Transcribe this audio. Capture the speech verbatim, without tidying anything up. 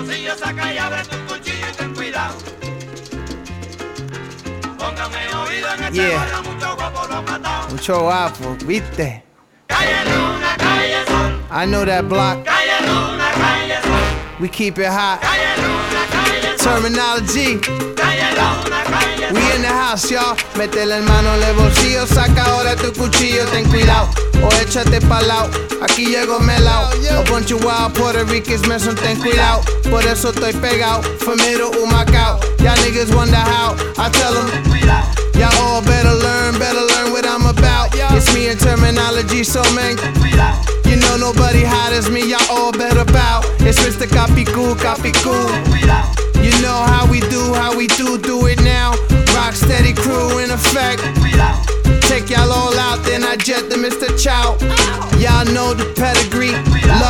bolsillo, saca y abre tu cuchillo y ten cuidado. Póngame oído en este Yeah. barrio, mucho guapo lo han matado. Mucho guapo, ¿viste? Calle Luna, calle Sol. I know that block. Calle Luna, calle Sol. We keep it hot. Calle Luna, calle Sol. Terminology. Calle Luna, calle Sol. We in the house, y'all. Métele el mano en el bolsillo, saca ahora tu cuchillo, ten cuidado. O échate pa'l lado, aquí llego melao. A bunch of wild Puerto Ricans, me son ten cuidado. Por eso estoy pegado, from middle to Macau. Y'all niggas wonder how, I tell them. Y'all all better learn, better learn what I'm about. It's me in terminology, so man. You know nobody hot as me, y'all all better bow. It's Mister Copy Cool, Copy Cool. You know how we do, how we do, do it now. Rock steady crew in effect. Take y'all all out, then I jet to Mister Chow. Y'all know the pedigree. Love